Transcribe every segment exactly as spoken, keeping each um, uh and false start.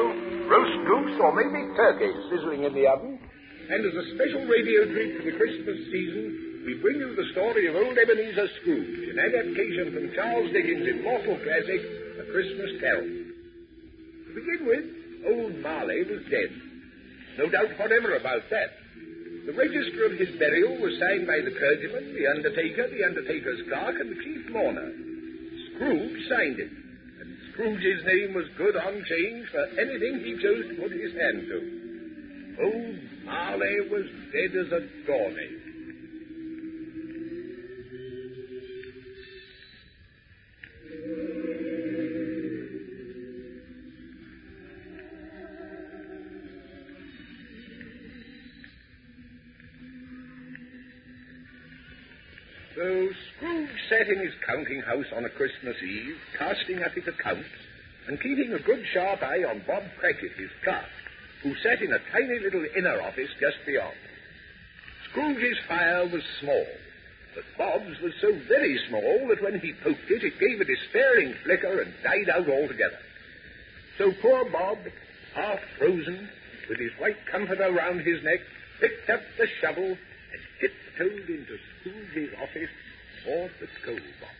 roast goose or maybe turkey sizzling in the oven. And as a special radio treat for the Christmas season, we bring you the story of old Ebenezer Scrooge, an adaptation from Charles Dickens' immortal classic, A Christmas Carol. To begin with, old Marley was dead. No doubt whatever about that. The register of his burial was signed by the clergyman, the undertaker, the undertaker's clerk, and the chief mourner. Scrooge signed it, and Scrooge's name was good on change for anything he chose to put his hand to. Old Marley was dead as a doornail. So Scrooge sat in his counting house on a Christmas Eve, casting up his accounts, and keeping a good sharp eye on Bob Cratchit, his clerk, who sat in a tiny little inner office just beyond. Scrooge's fire was small, but Bob's was so very small that when he poked it, it gave a despairing flicker and died out altogether. So poor Bob, half frozen, with his white comforter round his neck, picked up the shovel and tiptoed into Scrooge's office for the coal box.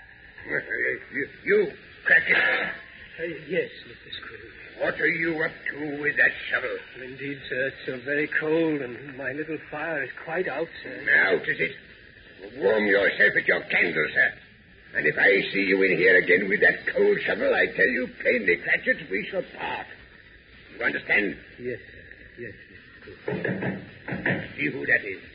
you, you Cratchit. Uh, yes, Mister Scrooge. What are you up to with that shovel? Well, indeed, sir, it's so very cold, and my little fire is quite out, sir. Out, is it? Warm yourself at your candle, sir. And if I see you in here again with that coal shovel, I tell you plainly, Cratchit, we shall part. You understand? Yes, sir. Yes, Mister Scrooge. See who that is.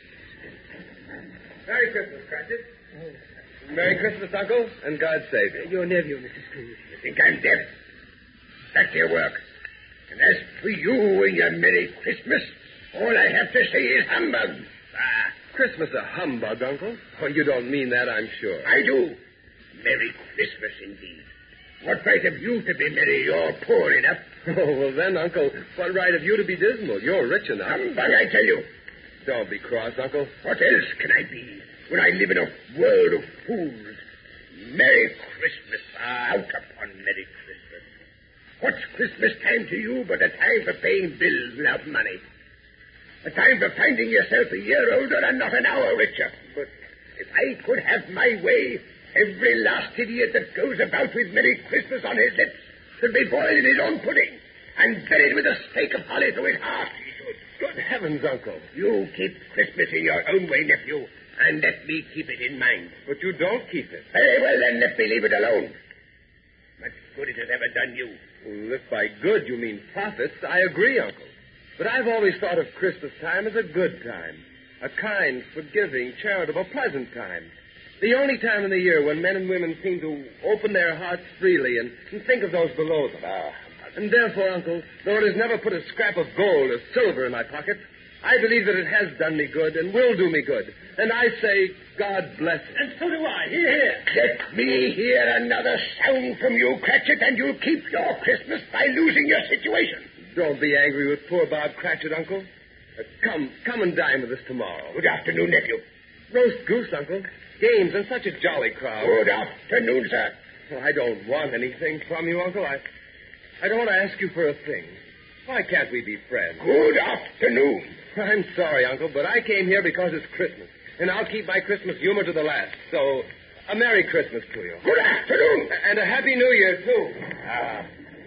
Merry Christmas, Cratchit. Oh. Merry Christmas, Uncle, and God save you. Your nephew, Mister Scrooge. You think I'm deaf? That's your work. And as for you and your Merry Christmas, all I have to say is humbug. Ah. Christmas a humbug, Uncle? Oh, you don't mean that, I'm sure. I do. Merry Christmas, indeed. What right have you to be merry? You're poor enough. Oh, well then, Uncle, what right have you to be dismal? You're rich enough. Humbug, I tell you. Don't be cross, Uncle. What else can I be when I live in a world of fools? Merry Christmas. Ah, out upon Merry Christmas. What's Christmas time to you but a time for paying bills without money? A time for finding yourself a year older and not an hour richer. But if I could have my way, every last idiot that goes about with Merry Christmas on his lips should be boiled in his own pudding and buried with a stake of holly through his heart. He should. Good heavens, Uncle. You keep Christmas in your own way, nephew, and let me keep it in mine. But you don't keep it. Very well, then let me leave it alone. Much good it has ever done you. Well, if by good you mean profits, I agree, Uncle. But I've always thought of Christmas time as a good time. A kind, forgiving, charitable, pleasant time. The only time in the year when men and women seem to open their hearts freely and, and think of those below them. Ah. And therefore, Uncle, though it has never put a scrap of gold or silver in my pocket, I believe that it has done me good and will do me good. And I say, God bless it. And so do I. Hear, hear. Let me hear another sound from you, Cratchit, and you'll keep your Christmas by losing your situation. Don't be angry with poor Bob Cratchit, Uncle. Uh, come, come and dine with us tomorrow. Good afternoon, nephew. Roast goose, Uncle. Games and such a jolly crowd. Good afternoon, sir. Well, I don't want anything from you, Uncle. I, I don't want to ask you for a thing. Why can't we be friends? Good afternoon. I'm sorry, Uncle, but I came here because it's Christmas, and I'll keep my Christmas humor to the last. So, a Merry Christmas to you. Good afternoon. And a Happy New Year, too. Ah.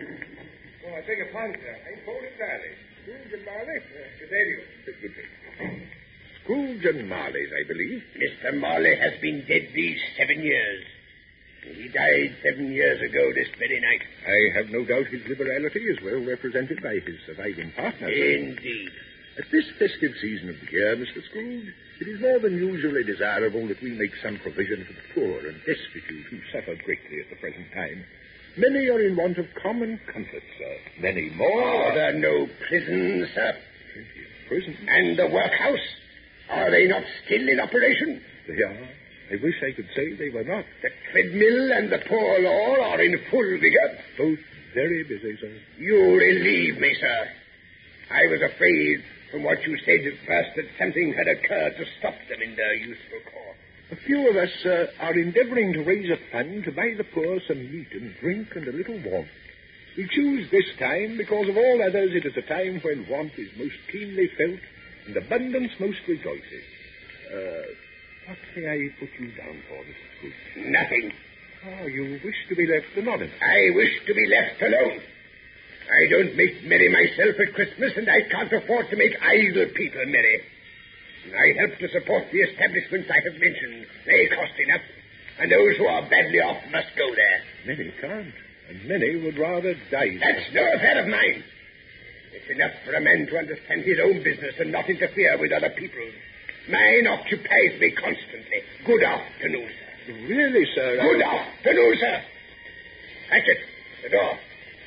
Oh, I beg your pardon, sir. I'm Foley Marley. Scrooge and Marley. Uh, good day to you. Scrooge and Marley's, I believe. Mister Marley has been dead these seven years. He died seven years ago this very night. I have no doubt his liberality is well represented by his surviving partner. Indeed. At this festive season of the year, Mister Scrooge, it is more than usually desirable that we make some provision for the poor and destitute who suffer greatly at the present time. Many are in want of common comfort, sir. Many more. Are there no prisons, sir? Plenty of prisons. And the workhouse? Are they not still in operation? They are. I wish I could say they were not. The treadmill and the poor law are in full vigor. Both very busy, sir. You relieve me, sir. I was afraid from what you said at first that something had occurred to stop them in their useful course. A few of us uh, are endeavoring to raise a fund to buy the poor some meat and drink and a little warmth. We choose this time because of all others it is a time when want is most keenly felt and abundance most rejoices. Uh, what may I put you down for, Mister Scrooge? Nothing. Oh, you wish to be left anonymous. I wish to be left alone. I don't make merry myself at Christmas, and I can't afford to make idle people merry. I help to support the establishments I have mentioned. They cost enough, and those who are badly off must go there. Many can't, and many would rather die. That's no affair of mine. It's enough for a man to understand his own business and not interfere with other people's. Mine occupies me constantly. Good afternoon, sir. Really, sir? Good I... afternoon, sir. Hatchet, the door.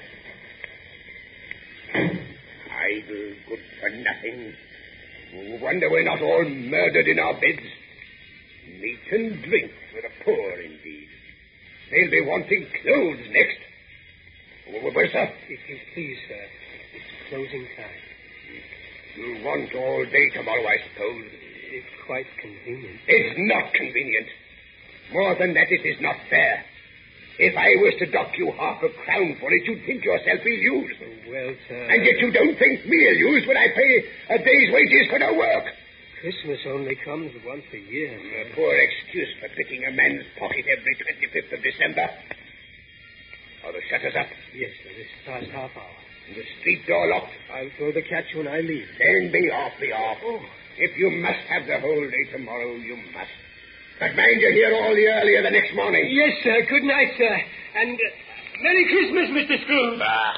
Idle, good for nothing. Wonder we're not all murdered in our beds. Meat and drink for the poor, indeed. They'll be wanting clothes next. Well, sir? If you please, sir. It's closing time. You'll want all day tomorrow, I suppose. It's quite convenient. It's not convenient. More than that, it is not fair. If I was to dock you half a crown for it, you'd think yourself ill-used. Oh, well, sir... And yet you don't think me ill-used when I pay a day's wages for no work. Christmas only comes once a year. A poor excuse for picking a man's pocket every twenty-fifth of December. Are the shutters up? Yes, sir. It's past half hour. And the street door locked? I'll throw the catch when I leave. Then be off, be off. Oh. If you must have the whole day tomorrow, you must. But mind you're here all the earlier the next morning. Yes, sir. Good night, sir. And uh, Merry Christmas, Mister Scrooge. Ah.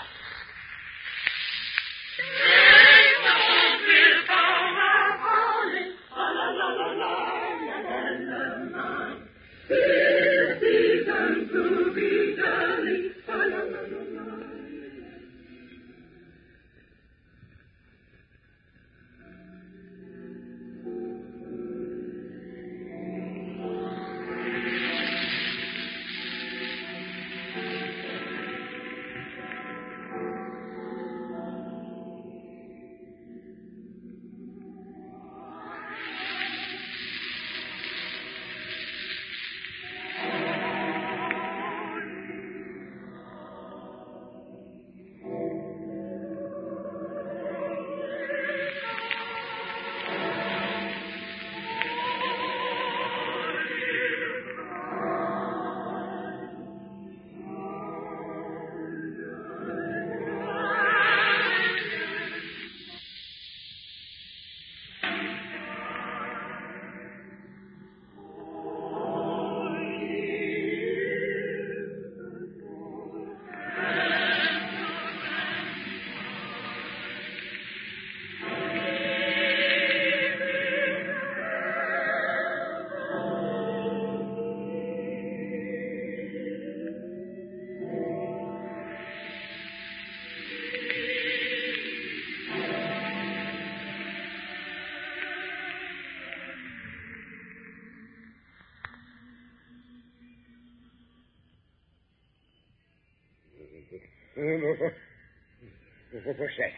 What was that?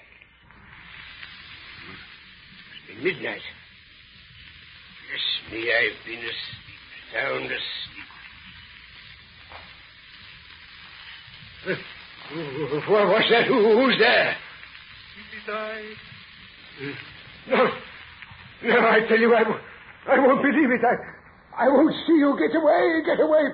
It's been midnight. Bless me, I've been asleep, sound asleep. What was that? Who, who's there? It is I. No. No, I tell you, I, w- I won't believe it. I, I won't see you. Get away, get away.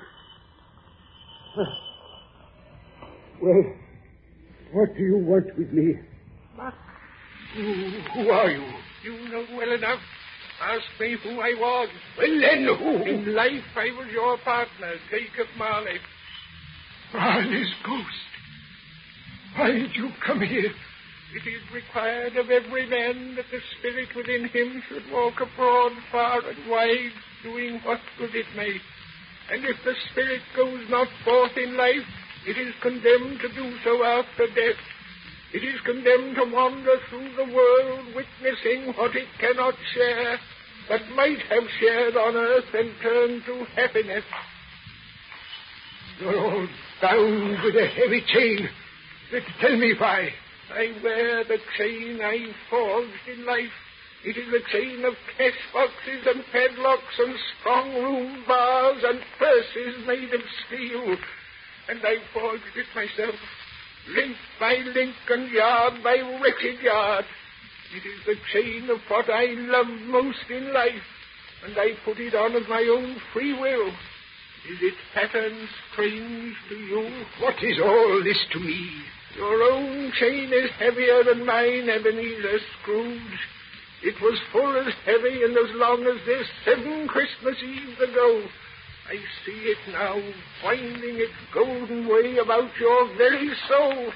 Well, what do you want with me? What? Who, who are you? You know well enough. Ask me who I was. Well, then, who? In life, I was your partner, Jacob Marley. Marley's ghost. Why did you come here? It is required of every man that the spirit within him should walk abroad far and wide, doing what good it may. And if the spirit goes not forth in life, it is condemned to do so after death. It is condemned to wander through the world, witnessing what it cannot share, but might have shared on earth and turned to happiness. You're all bound with a heavy chain. Tell me why. I wear the chain I forged in life. It is a chain of cash boxes and padlocks and strong room bars and purses made of steel. And I forged it myself. Link by link and yard by wretched yard. It is the chain of what I love most in life, and I put it on of my own free will. Is its pattern strange to you? What is all this to me? Your own chain is heavier than mine, Ebenezer Scrooge. It was full as heavy and as long as this seven Christmas Eves ago. I see it now, winding its golden way about your very soul.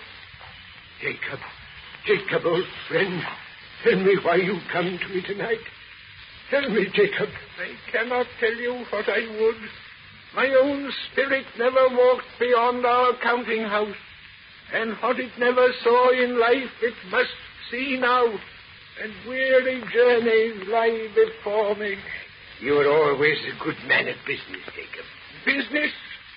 Jacob, Jacob, old friend, tell me why you come to me tonight. Tell me, Jacob. I cannot tell you what I would. My own spirit never walked beyond our counting house, and what it never saw in life it must see now, and weary journeys lie before me. You were always a good man of business, Jacob. Business?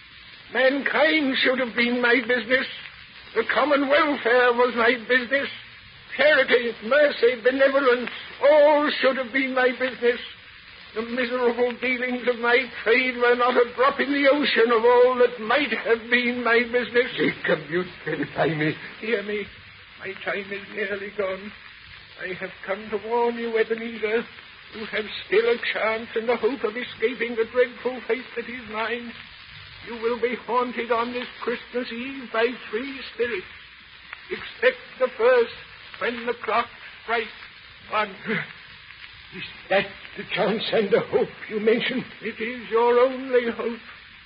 Mankind should have been my business. The common welfare was my business. Charity, mercy, benevolence, all should have been my business. The miserable dealings of my trade were not a drop in the ocean of all that might have been my business. Jacob, you terrify me. Hear me. My time is nearly gone. I have come to warn you, Ebenezer. You have still a chance in the hope of escaping the dreadful fate that is mine. You will be haunted on this Christmas Eve by three spirits. Expect the first when the clock strikes one. Is that the chance and the hope you mentioned? It is your only hope.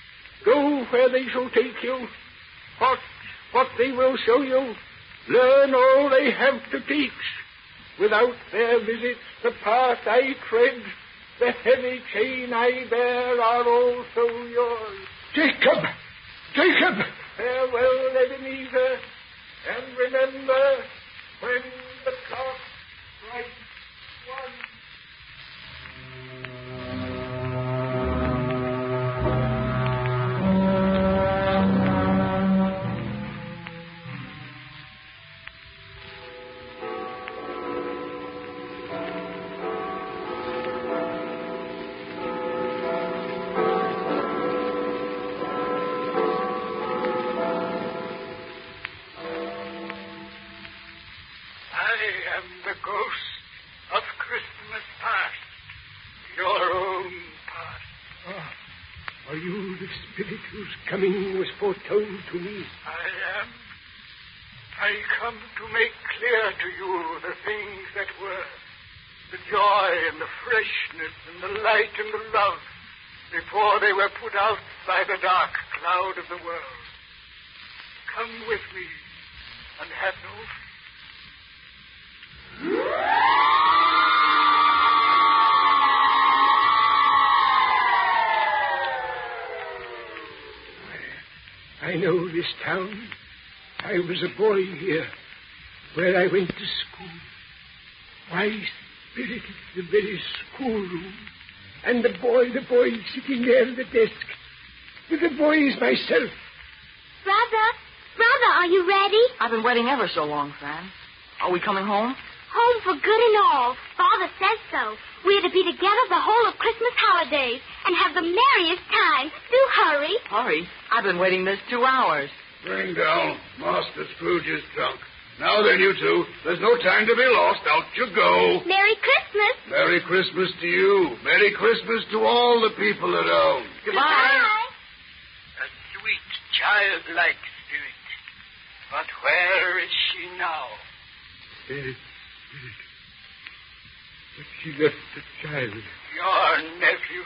Go where they shall take you. Watch what they will show you. Learn all they have to teach. Without their visits, the path I tread, the heavy chain I bear, are also yours. Jacob! Jacob! Farewell, Ebenezer, and remember, when the clock strikes one... Whose coming was foretold to me. I am. I come to make clear to you the things that were, the joy and the freshness and the light and the love, before they were put out by the dark cloud of the world. Come with me and have no fear. I know this town. I was a boy here, where I went to school. My spirit is the very schoolroom. And the boy, the boy sitting there at the desk. With the boy is myself. Brother, brother, are you ready? I've been waiting ever so long, Fran. Are we coming home? Home for good and all. Father says so. We're to be together the whole of Christmas holidays and have the merriest time. Do hurry. Hurry? I've been waiting this two hours. Bring down. Master Scrooge is drunk. Now then, you two. There's no time to be lost. Out you go. Merry Christmas. Merry Christmas to you. Merry Christmas to all the people around. Goodbye. Goodbye. A sweet, childlike spirit. But where is she now? Spirit, spirit. But she left the child. Your nephew.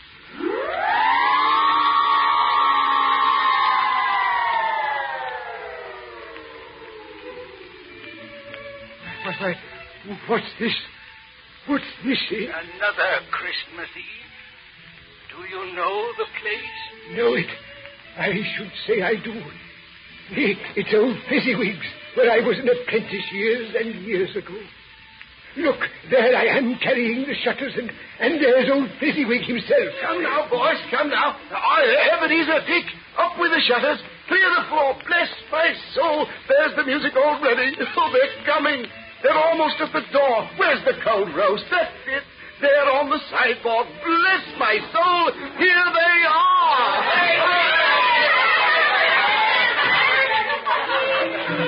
Why, what's this? What's this? Eh? Another Christmas Eve. Do you know the place? Know it. I should say I do. It, it's old Fezziwig's, where I was an apprentice years and years ago. Look, there I am carrying the shutters, and, and there's old Fezziwig himself. Come now, boys, come now. I, Ebenezer, Dick, up with the shutters. Clear the floor. Bless my soul. There's the music already. Oh, they're coming. They're almost at the door. Where's the cold roast? That's it. They're on the sideboard. Bless my soul. Here they are.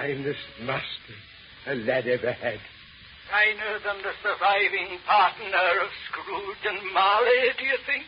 finest master a lad ever had. Finer than the surviving partner of Scrooge and Marley, do you think?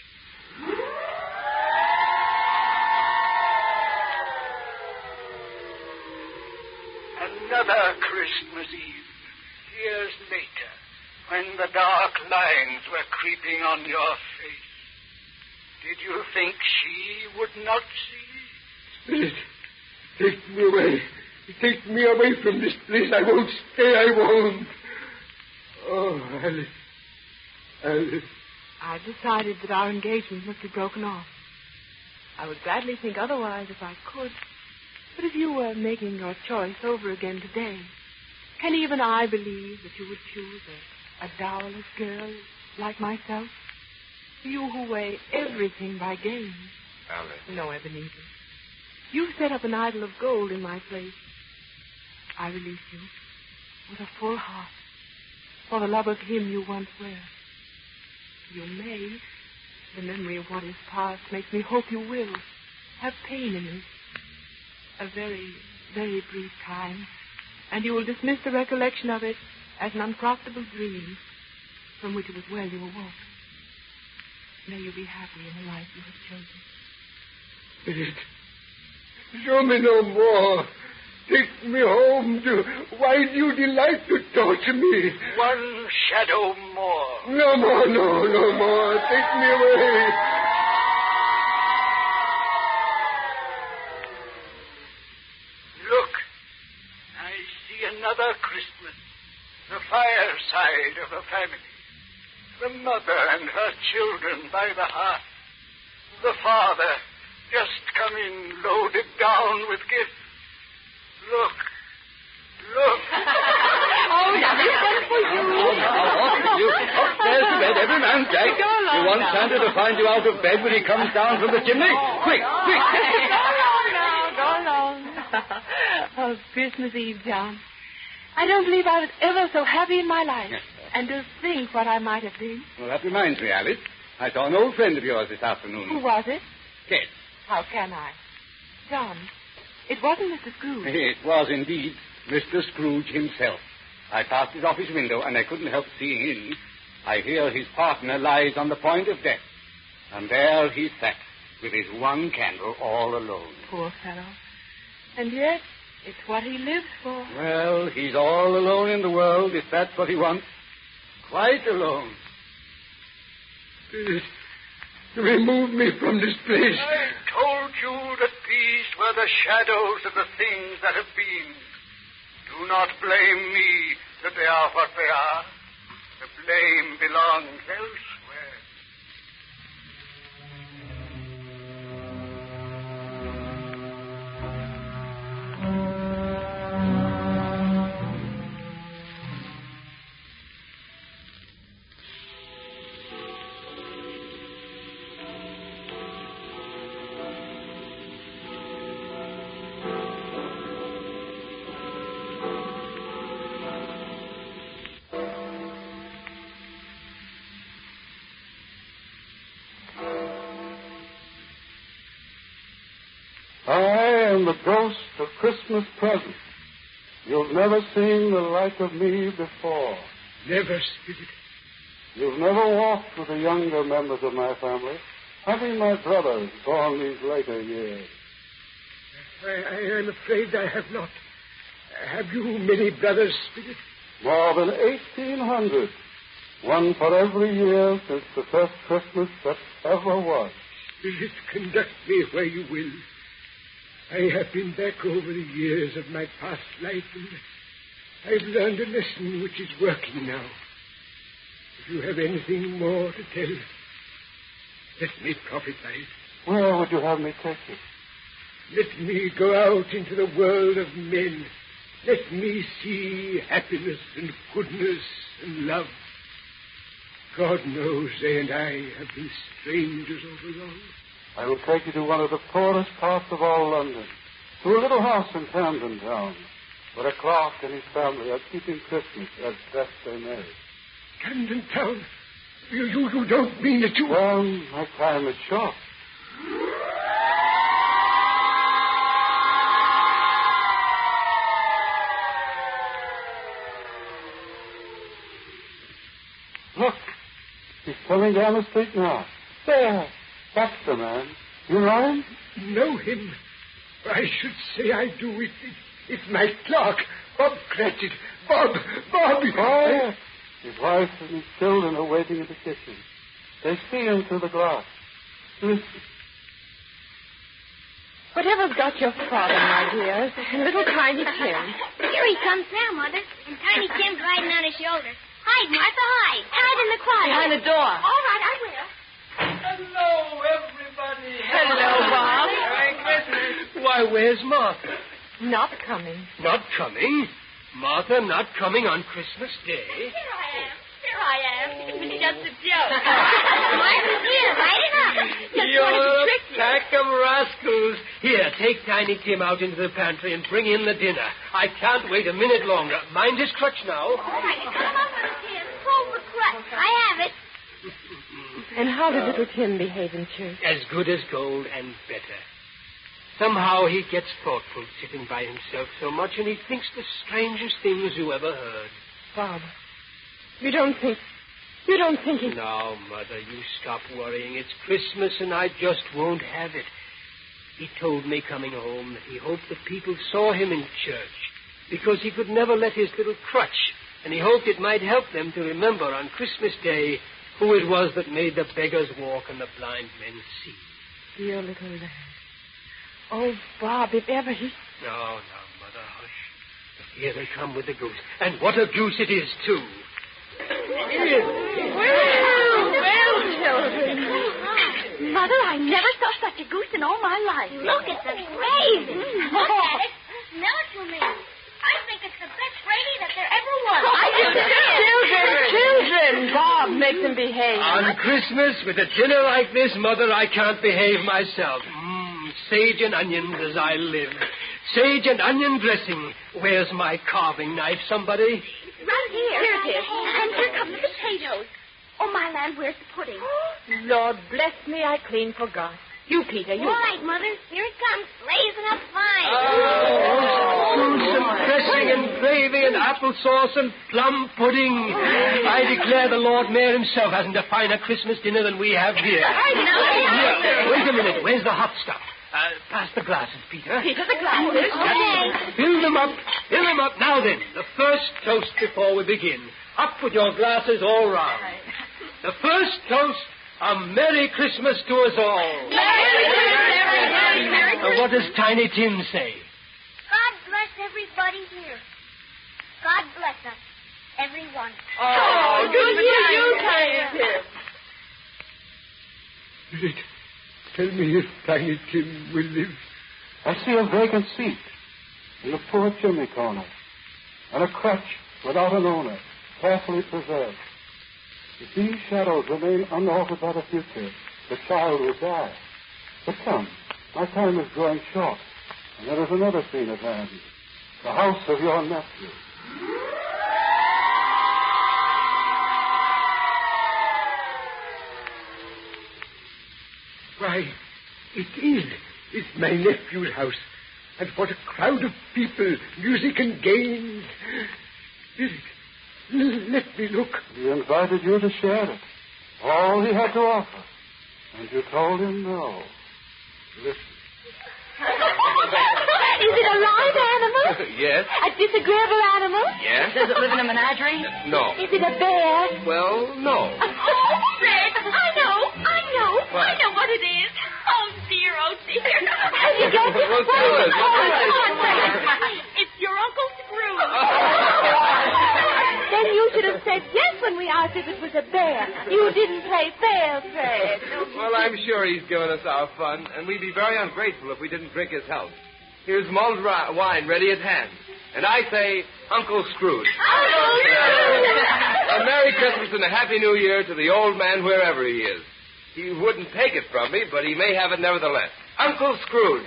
Another Christmas Eve, years later, when the dark lines were creeping on your face. Did you think she would not see? Spirit, take me away. Take me away from this place. I won't stay. I won't. Oh, Alice. Alice. I've decided that our engagement must be broken off. I would gladly think otherwise if I could. But if you were making your choice over again today, can even I believe that you would choose a, a dowerless girl like myself? You who weigh everything by gain. Alice. No, Ebenezer. You've set up an idol of gold in my place. I release you with a full heart for the love of him you once were. You may, the memory of what is past makes me hope you will, have pain in it. A very, very brief time, and you will dismiss the recollection of it as an unprofitable dream from which it was well you awoke. May you be happy in the life you have chosen. It, show me no more. Take me home. To, why do you delight to torture me? One shadow more. No more, no, no more. Take me away. Look, I see another Christmas. The fireside of a family. The mother and her children by the hearth. The father just come in loaded down with gifts. Look. Look. Oh, nothing but for you. You upstairs to bed, every man, Jack. You want Santa to find you out of bed when he comes down from the chimney? Quick, quick. Go along now, go along. Oh, Christmas Eve, John. I don't believe I was ever so happy in my life. And to think what I might have been. Well, that reminds me, Alice. I saw an old friend of yours this afternoon. Who was it? Kate. How can I? John, it wasn't Mister Scrooge. It was indeed Mister Scrooge himself. I passed his office window, and I couldn't help seeing in. I hear his partner lies on the point of death. And there he sat, with his one candle all alone. Poor fellow. And yet, it's what he lives for. Well, he's all alone in the world, if that's what he wants. Quite alone. Spirit, remove me from this place. I told you that these were the shadows of the things that have been. Do not blame me that they are what they are. The blame belongs elsewhere. I am the ghost of Christmas present. You've never seen the like of me before. Never, Spirit. You've never walked with the younger members of my family, having my brothers born these later years. I, I am afraid I have not. Have you many brothers, Spirit? More than eighteen hundred. One for every year since the first Christmas that ever was. Spirit, conduct me where you will. I have been back over the years of my past life, and I've learned a lesson which is working now. If you have anything more to tell, let me profit by it. Where would you have me take you? Let me go out into the world of men. Let me see happiness and goodness and love. God knows they and I have been strangers over long. I will take you to one of the poorest parts of all London, to a little house in Camden Town, where a clerk and his family are keeping Christmas as best they may. Camden Town? You, you, you don't mean that you... Well, my time is short. coming down the street now. There. That's the man. You know him? Know him? I should say I do. It, it, it's my clerk, Bob Cratchit. Bob, Bob. Oh, yes. His wife and his children are waiting in the kitchen. They see him through the glass. Listen. Whatever's got your father, my dear, and little Tiny Tim. Here he comes now, Mother. And Tiny Tim's riding on his shoulder. Hide, Martha, hide. Hide in the closet. Behind the door. All right, I will. Hello, everybody. Hello, Bob. Merry Christmas. Why, where's Martha? Not coming. Not coming? Martha not coming on Christmas Day? Here I am. Here I am. It was just a joke. Martha's here, right enough. Just You're wanted to a trick you. pack of rascals. Here, take Tiny Tim out into the pantry and bring in the dinner. I can't wait a minute longer. Mind his crutch now. All right, come over, Tim. Pull the crutch. I have it. And how did little Tim behave in church? As good as gold and better. Somehow he gets thoughtful sitting by himself so much, and he thinks the strangest things you ever heard. Bob, you don't think... You don't think he... Now, Mother, you stop worrying. It's Christmas, and I just won't have it. He told me coming home that he hoped that people saw him in church because he could never let his little crutch, and he hoped it might help them to remember on Christmas Day who it was that made the beggars walk and the blind men see. Dear little lad. Oh, Bob, if ever he... No, no, Mother, hush. But here they come with the goose. And what a goose it is, too. Well, well, children. Mother, I never saw such a goose in all my life. Look at the gravy. Look at it. Smell it for me. I think it's the best gravy that there ever was. I children, children. Bob, make them behave. On Christmas, with a dinner like this, Mother, I can't behave myself. Mmm, sage and onions as I live. Sage and onion dressing. Where's my carving knife, somebody? Right here. Here it is. And here come the potatoes. Oh, my land, where's the pudding? Lord bless me, I clean forgot. You, Peter, you... All right, Mother. Here it comes, blazing up fine. Oh, juice and dressing and gravy and applesauce and plum pudding. I declare the Lord Mayor himself hasn't a finer Christmas dinner than we have here. I know. Here, wait a minute. Where's the hot stuff? Uh, pass the glasses, Peter. Peter, the glasses. Okay. Fill them up. Fill them up. Now then, the first toast before we begin. Up with your glasses all round. The first toast, a Merry Christmas to us all. Merry Christmas. Merry, Merry Uh, what does Tiny Tim say? God bless everybody here. God bless us, everyone. Oh, do you, you, Tiny Tim. Rick, tell me if Tiny Tim will live. I see a vacant seat in the poor chimney corner, and a crutch without an owner, carefully preserved. If these shadows remain unaltered by the future, the child will die. But come, my time is growing short, and there is another scene at hand, the house of your nephew. Why, it is. It's my nephew's house. And what a crowd of people, music and games. Is it? L- let me look. He invited you to share it, all he had to offer, and you told him no. Listen. Is it a live animal? Yes. A disagreeable animal? Yes. Does it live in a menagerie? No. Is it a bear? Well, no. Oh, Fred, I know, I know, What? I know what it is. Oh, dear, oh, dear. Have you guessed it? Well, tell us. Oh, come on, Fred. It's your Uncle Scrooge. Then you should have said yes when we asked if it was a bear. You didn't play fair, Fred. Well, I'm sure he's given us our fun, and we'd be very ungrateful if we didn't drink his health. Here's mulled ri- wine ready at hand. And I say, Uncle Scrooge. Uncle Scrooge! A Merry Christmas and a Happy New Year to the old man wherever he is. He wouldn't take it from me, but he may have it nevertheless. Uncle Scrooge.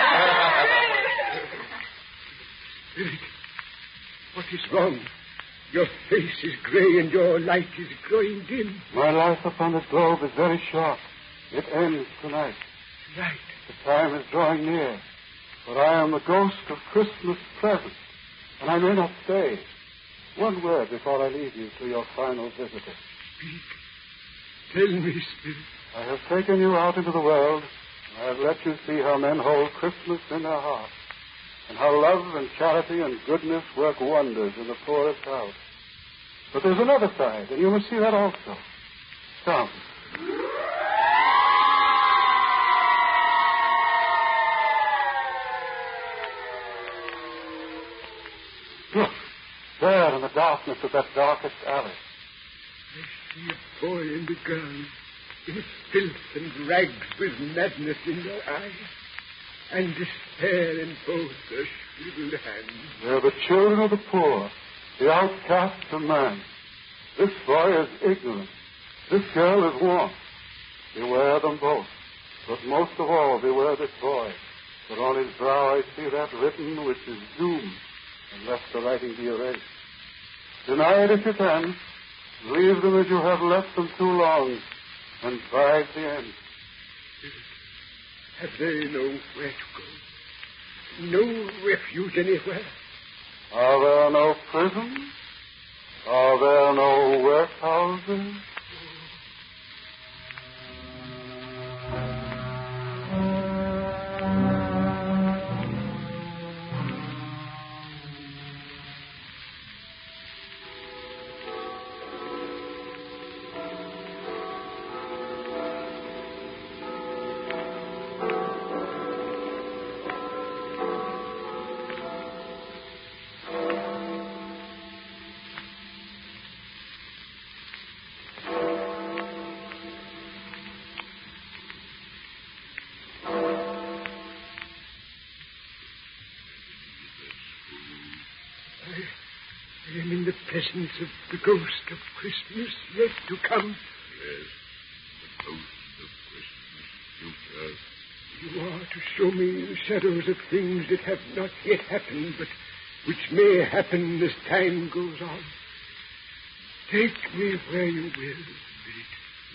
What is wrong? Your face is gray and your light is growing dim. My life upon this globe is very short. It ends tonight. Right. The time is drawing near. But I am the ghost of Christmas present, and I may not stay. One word before I leave you to your final visitor. Speak. Tell me, Spirit. I have taken you out into the world. I have let you see how men hold Christmas in their hearts, and how love and charity and goodness work wonders in the poorest house. But there's another side, and you must see that also. Come. Look, there in the darkness of that darkest alley. I see a boy and a girl in filth and rags with madness in their eyes and despair in both their shriveled hands. They're the children of the poor, the outcasts of man. This boy is ignorant. This girl is warm. Beware them both. But most of all, beware this boy. For on his brow I see that written which is doom, unless the writing be erased. Deny it if you can. Leave them as you have left them too long, and bide the end. Have they nowhere to go? No refuge anywhere? Are there no prisons? Are there no workhouses? I am in the presence of the ghost of Christmas yet to come. Yes, the ghost of Christmas future. You are to show me the shadows of things that have not yet happened, but which may happen as time goes on. Take me where you will, Spirit.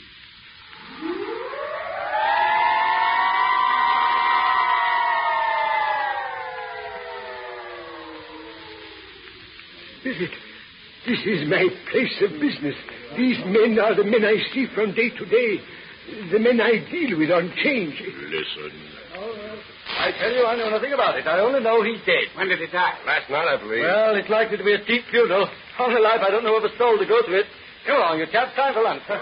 Spirit, this is my place of business. These men are the men I see from day to day. The men I deal with on change. Listen. I tell you, I know nothing about it. I only know he's dead. When did he die? Last night, I believe. Well, it's likely to be a cheap funeral. All my life, I don't know of a soul to go to it. Come along, you chaps. Time for lunch.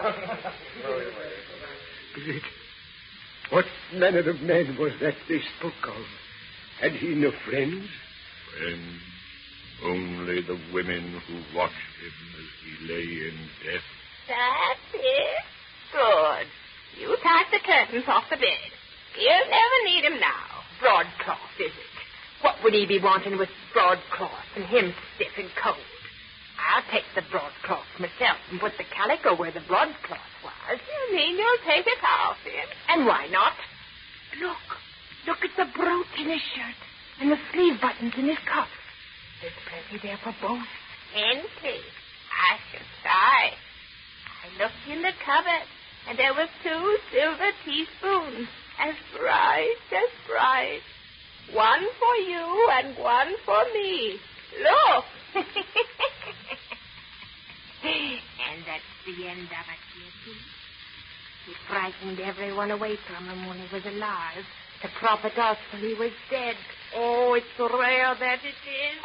Spirit, what manner of man was that they spoke of? Had he no friends? Friends? Only the women who watched him as he lay in death. That's it. Good. You take the curtains off the bed. You'll never need him now. Broadcloth, is it? What would he be wanting with broadcloth and him stiff and cold? I'll take the broadcloth myself and put the calico where the broadcloth was. You mean you'll take it off him? And why not? Look. Look at the brooch in his shirt and the sleeve buttons in his cuff. There's plenty there for both. Plenty. I should try. I looked in the cupboard, and there were two silver teaspoons, as bright as bright. One for you and one for me. Look. And that's the end of it, you see. He frightened everyone away from him when he was alive to profit us when he was dead. Oh, it's rare that it is.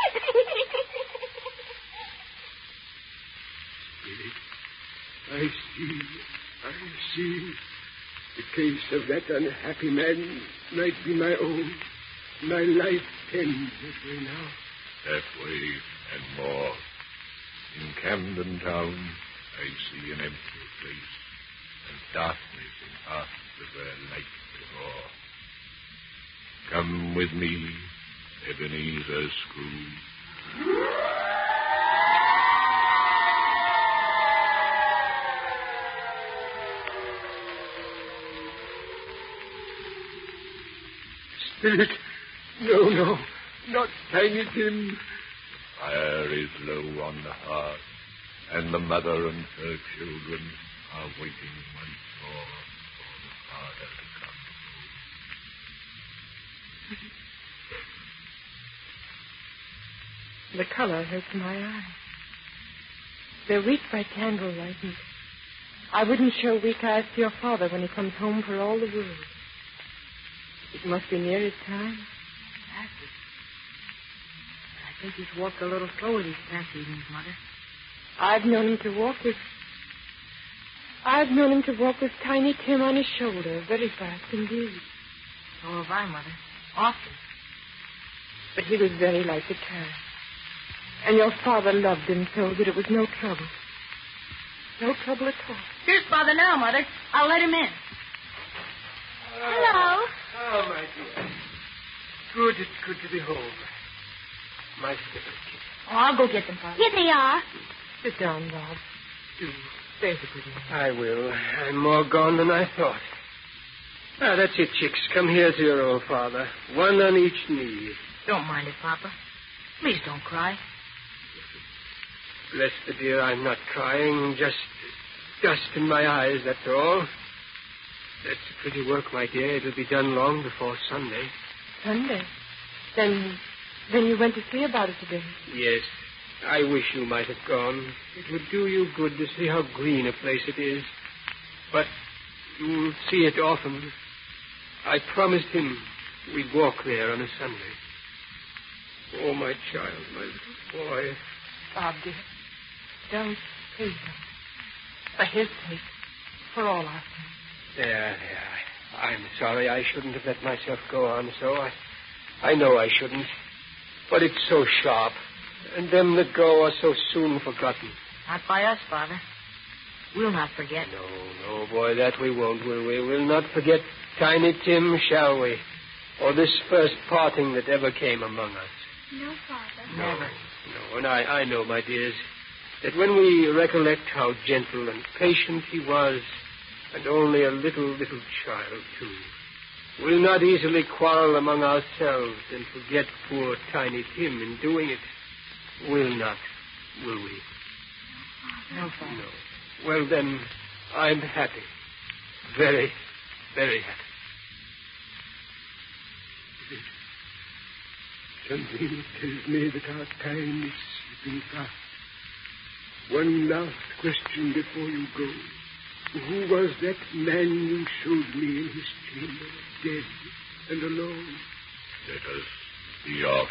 Spirit, I see, I see. The case of that unhappy man might be my own. My life ends that way now. That way and more. In Camden Town, I see an empty place and darkness in hearts that were light before. Come with me, Ebenezer Scrooge. Spirit, no, no, not Tiny Tim. Fire is low on the hearth, and the mother and her children are waiting once more for the father to come. The color hurts my eyes. They're weak by candlelight, and I wouldn't show weak eyes to your father when he comes home for all the world. It must be near his time. Exactly. I think he's walked a little slower these past evenings, Mother. I've known him to walk with... I've known him to walk with Tiny Tim on his shoulder, very fast indeed. So have I, Mother. Often. But he was very light to carry. And your father loved him so that it was no trouble. No trouble at all. Here's Father now, Mother. I'll let him in. Hello. Oh, my dear. Good, it's good to be home. My little kid. Oh, I'll go get them, Father. Here they are. Sit down, Bob. Do. Stay for good night. I will. I'm more gone than I thought. Ah, that's it, chicks. Come here to your old father. One on each knee. Don't mind it, Papa. Please don't cry. Bless the dear, I'm not crying. Just dust in my eyes, that's all. That's pretty work, my dear. It'll be done long before Sunday. Sunday? Then, then you went to see about it today? Yes. I wish you might have gone. It would do you good to see how green a place it is. But you'll see it often. I promised him we'd walk there on a Sunday. Oh, my child, my little boy. Bob, dear, don't, please don't. For his sake, for all our sake. There, there. I'm sorry. I shouldn't have let myself go on so. I, I know I shouldn't. But it's so sharp. And them that go are so soon forgotten. Not by us, Father. We'll not forget. No, no, boy, that we won't, will we? We'll not forget Tiny Tim, shall we? Or this first parting that ever came among us. No, Father. Never. No, and I, I know, my dears, that when we recollect how gentle and patient he was, and only a little, little child, too, we'll not easily quarrel among ourselves and forget poor Tiny Tim in doing it. We'll not, will we? No, Father. No. Well, then, I'm happy. Very, very happy. Something tells me that our time is slipping fast. One last question before you go. Who was that man you showed me in his chamber, dead and alone? Let us be off.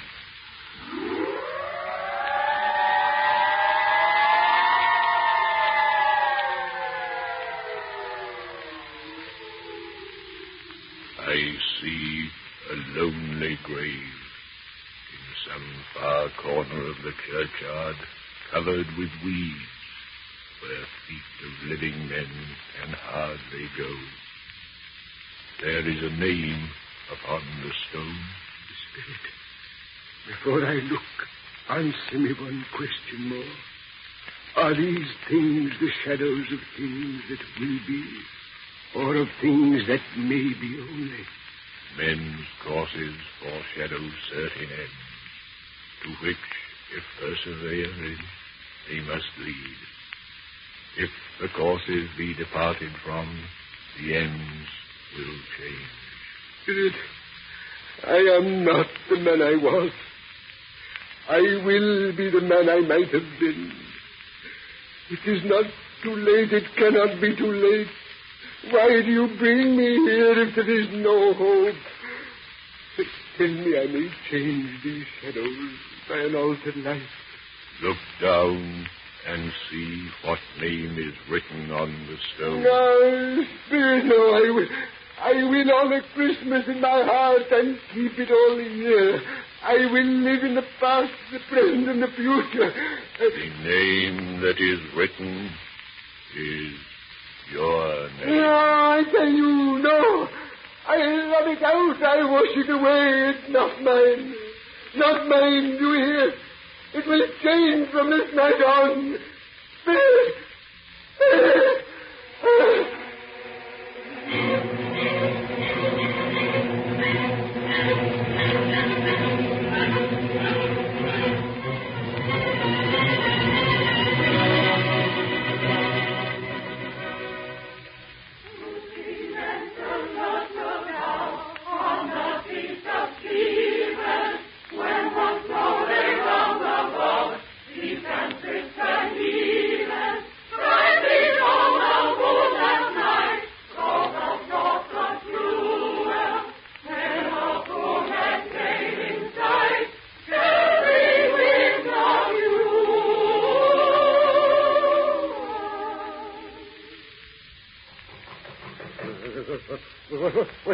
I see a lonely grave in some far corner of the churchyard, covered with weeds, where feet of living men can hardly go. There is a name upon the stone. Spirit, before I look, answer me one question more. Are these things the shadows of things that will be, or of things that may be only? Men's courses foreshadow certain ends, to which, if persevere in, they must lead. If the courses be departed from, the ends will change. Spirit, I am not the man I was. I will be the man I might have been. It is not too late. It cannot be too late. Why do you bring me here if there is no hope? Tell me I may change these shadows by an altered life. Look down and see what name is written on the stone. No, Spirit, no, I will. I will honor Christmas in my heart and keep it all the year. I will live in the past, the present, and the future. The name that is written is your name. No, I tell you, no. I love it out. I wash it away. It's not mine. Not mine, do you hear? It will change from this night on. Spirit! Spirit!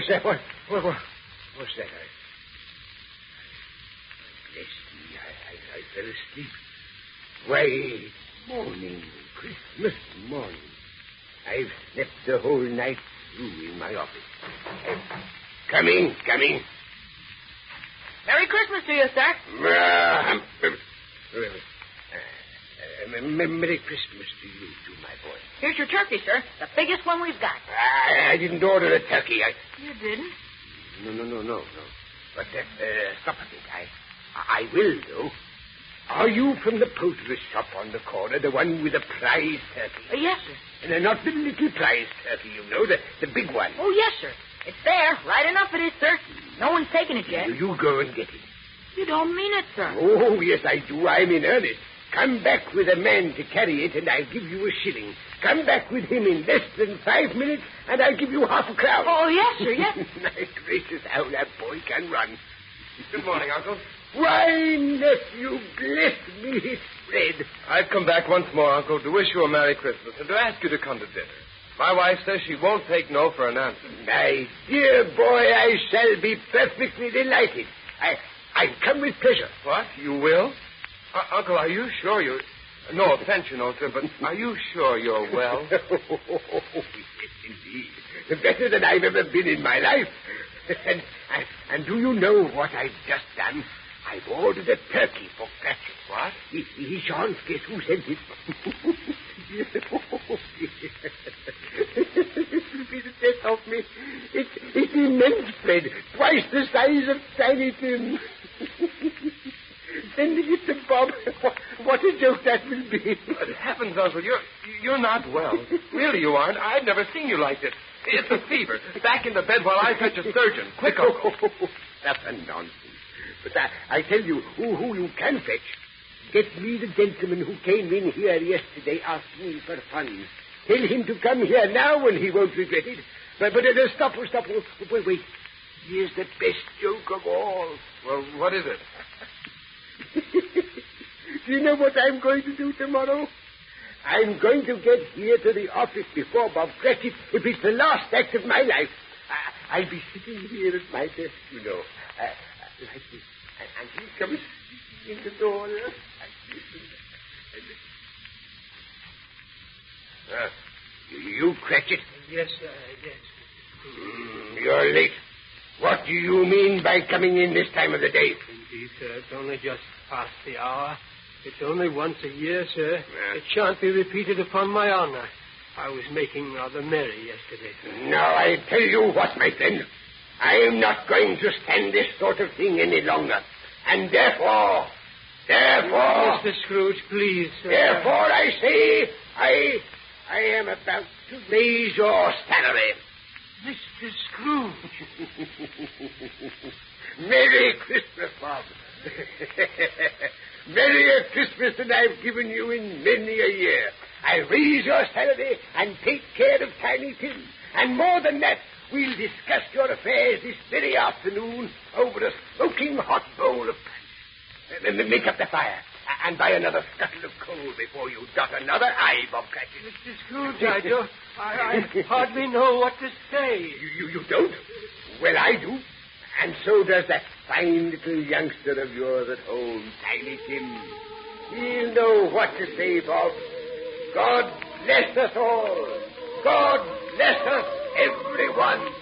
that? What, what, what, what's that? I... Bless me, I, I, I fell asleep. Why, morning, Christmas morning. I've slept the whole night through in my office. Uh, come in, come in. Merry Christmas to you, sir. Uh, um, uh, uh, Merry Christmas to you, too, my boy. Here's your turkey, sir. The biggest one we've got. I, I didn't order a turkey. I... You didn't? No, no, no, no, no. But, uh, uh, stop a bit. I, I will, though. Are you from the poultry shop on the corner, the one with the prize turkey? Uh, yes, sir. And uh, not the little prize turkey, you know, the, the big one. Oh, yes, sir. It's there. Right enough it is, sir. No one's taken it yet. You, you go and get it. You don't mean it, sir. Oh, yes, I do. I'm in earnest. Come back with a man to carry it, and I'll give you a shilling. Come back with him in less than five minutes, and I'll give you half a crown. Oh, yes, sir, yes. My gracious, how that boy can run. Good morning, Uncle. Why, nephew, bless me, it's Fred. I've come back once more, Uncle, to wish you a Merry Christmas and to ask you to come to dinner. My wife says she won't take no for an answer. My dear boy, I shall be perfectly delighted. I, I'll come with pleasure. What? You will? Uh, Uncle, are you sure you... No offense, you know, sir, but are you sure you're well? Oh, yes, indeed. Better than I've ever been in my life. And, and, and do you know what I've just done? I've ordered a turkey for Cratchit. What? He, he shan't guess who sent it. It will be the death of me. It's, it's immense, Fred. Twice the size of Tiny Tim. Sending it to Bob. What, what a joke that will be. Good heavens, Uncle, you're, you're not well. Really, you aren't. I've never seen you like this. It's a fever. Back in the bed while I fetch a surgeon. Quick, Uncle. That's a nonsense. But I, I tell you, who, who you can fetch. Get me the gentleman who came in here yesterday asking me for funds. Tell him to come here now and he won't regret it. But, but uh, stop, stop. Wait, wait. Here's the best joke of all. Well, what is it? Do you know what I'm going to do tomorrow? I'm going to get here to the office before Bob Cratchit if it's the last act of my life. I, I'll be sitting here at my desk, you know, uh, like this. And, and he comes in the door like this. And, uh, you, Cratchit? Yes, sir, yes. Mm, you're late. What do you mean by coming in this time of the day? Indeed, sir. It's only just past the hour. It's only once a year, sir. Yeah. It shan't be repeated upon my honor. I was making rather merry yesterday, sir. Now, I tell you what, my friend. I am not going to stand this sort of thing any longer. And therefore, therefore... Mister Scrooge, please, sir. Therefore, I say, I, I am about to raise your salary. Mister Scrooge. Merry Christmas, Bob. Merrier Christmas than I've given you in many a year. I'll raise your salary and take care of Tiny Tim. And more than that, we'll discuss your affairs this very afternoon over a smoking hot bowl of punch. Uh, make up the fire. And buy another scuttle of coal before you dot another I, Bob Cratchit. Mister Scrooge, I don't... I, I hardly know what to say. You, you, you don't? Well, I do. And so does that fine little youngster of yours at home, Tiny Tim. He'll know what to say, Bob. God bless us all. God bless us, everyone.